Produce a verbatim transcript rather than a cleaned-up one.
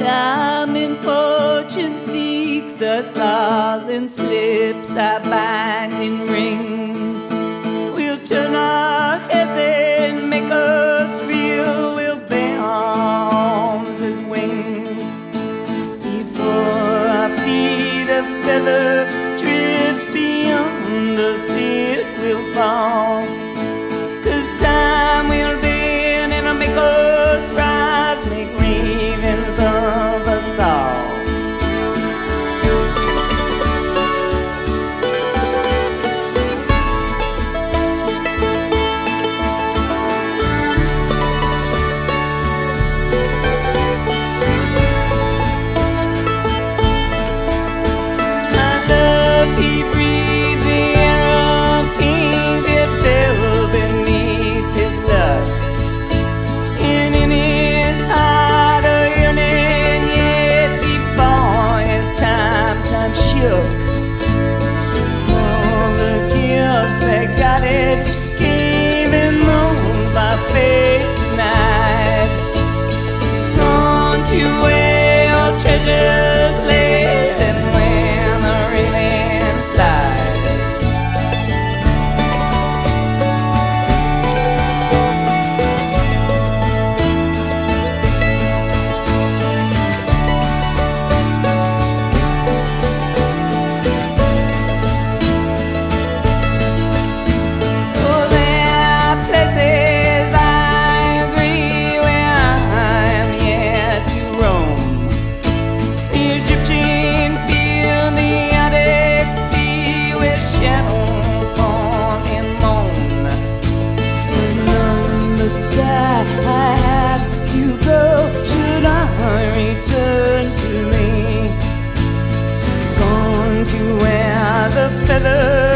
Time and fortune seeks us all, and slips our binding rings. We'll turn our heads and make us real. We'll bear arms as wings. Before our feet a feather drifts beyond us, it will fall. 'Cause time will bend and make us rise, make ravens of us all. My love, he breathed the air of kings, it fell beneath his luck. And in his heart a yearning, yet before his time, time shook. All the gifts that God had given those by fate denied, gone to where all treasures lay, and when the raven flies. Oh, there are places I agree where I am yet to roam. The Egyptian field, the Arctic sea, where shadows haunt and moan. With none but sky I have to go, should I return to me. Gone to where the feather